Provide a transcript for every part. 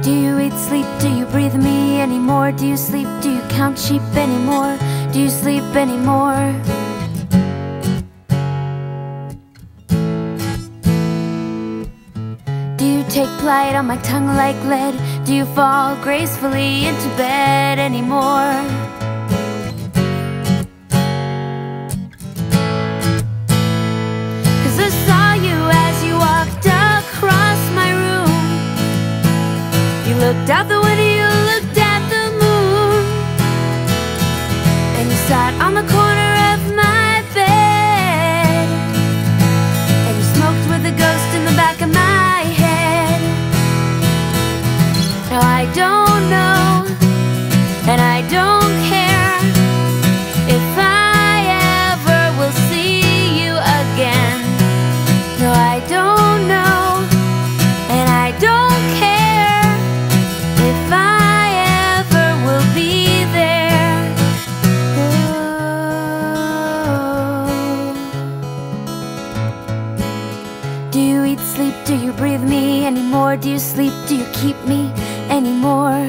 Do you eat, sleep, do you breathe me anymore? Do you sleep, do you count sheep anymore? Do you sleep anymore? Do you take plight on my tongue like lead? Do you fall gracefully into bed anymore? Cause I saw you as you walked across my room. You looked out the window, you looked at the moon, and you sat on the corner of my bed, and you smoked with a ghost in the back of my head. Now I don't know, and I don't care if I ever will see you again. No, I don't know, and I don't care if I ever will be there. Oh. Do you eat, sleep, do you breathe me anymore? Do you sleep, do you keep me anymore?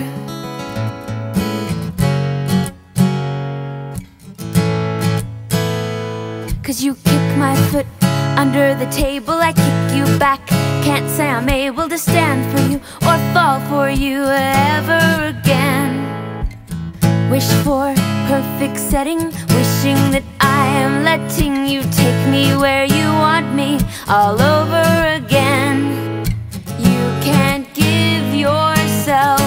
Cause you kick my foot under the table, I kick you back. Can't say I'm able to stand for you or fall for you ever again. Wish for perfect setting, wishing that I am letting you take me where you want me all over again. You can't give yourself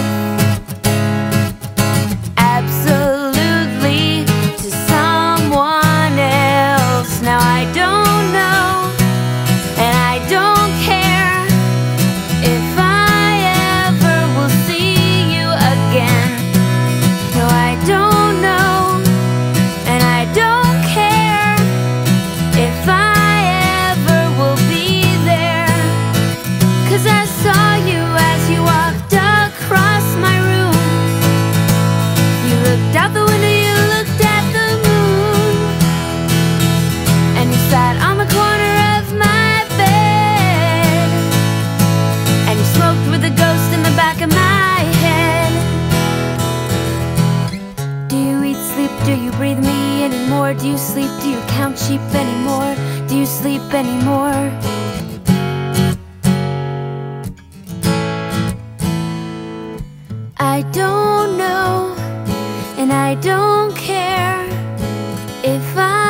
absolutely to someone else. Now I don't know, and I don't care if I ever will see you again. No, I don't know, and I don't care if I ever will be there. Cause I saw you as you walked across my room. You looked out the window, you looked at the moon, and you sat on the corner of my bed, and you smoked with a ghost in the back of my head. Do you eat, sleep, do you breathe me anymore? Do you sleep, do you count sheep anymore? Do you sleep anymore? I don't know, and I don't care if I